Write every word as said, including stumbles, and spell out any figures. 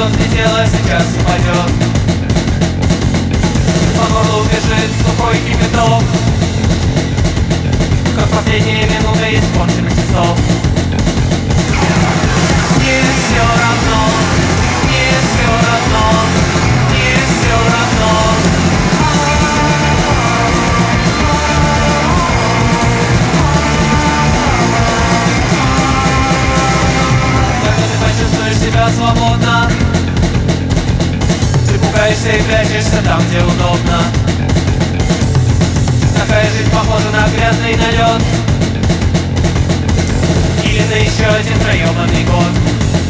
что взлетела, сейчас упадет. По горлу бежит сухой кипяток, как последняя минута испорченных часов. Мне все равно, мне все равно, мне все равно. Когда ты почувствуешь себя свободно, ты пугаешься и прячешься там, где удобно. Такая жизнь похожа на грязный налет или на еще один проебанный год.